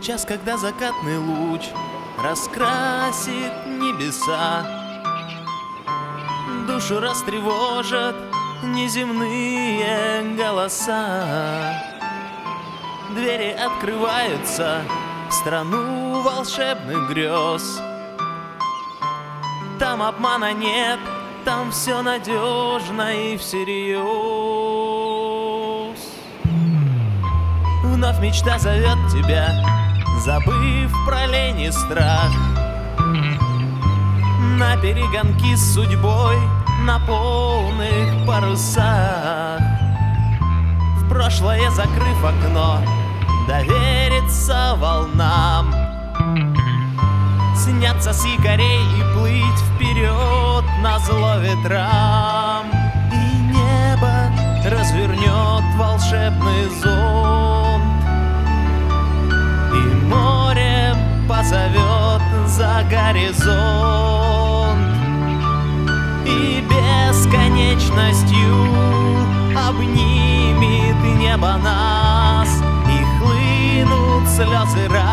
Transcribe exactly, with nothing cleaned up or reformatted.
час, когда закатный луч раскрасит небеса, душу растревожат неземные голоса. Двери открываются в страну волшебных грез. Там обмана нет, там все надежно и всерьез. Вновь мечта зовет тебя, забыв про лень и страх, на перегонки с судьбой на полных парусах. В прошлое закрыв окно, довериться волнам, сняться с якорей и плыть вперед назло ветрам. И небо развернет волшебный зонт, и морем позовет за горизонт, и бесконечностью обнимет небо нас, и хлынут слезы радости